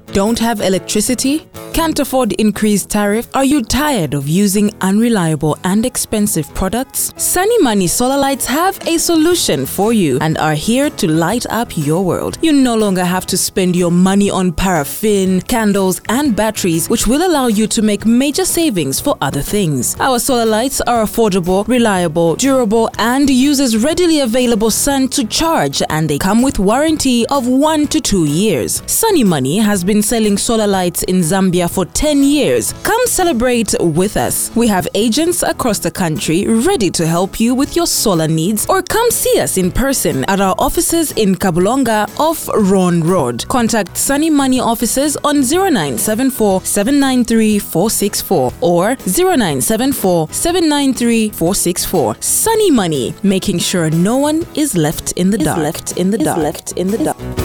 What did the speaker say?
Don't have electricity? Can't afford increased tariff? Are you tired of using unreliable and expensive products? Sunny Money Solar Lights have a solution for you and are here to light up your world. You no longer have to spend your money on paraffin, candles, and batteries, which will allow you to make major savings for other things. Our solar lights are affordable, reliable, durable, and uses readily available sun to charge, and they come with warranty of 1 to 2 years. Sunny Money has been selling solar lights in Zambia for 10 years. Come celebrate with us. We have agents across the country ready to help you with your solar needs, or come see us in person at our offices in Kabulonga off Ron Road. Contact Sunny Money offices on 0974 793 464 or 0974 793 464. Sunny Money, making sure no one is left in the dark.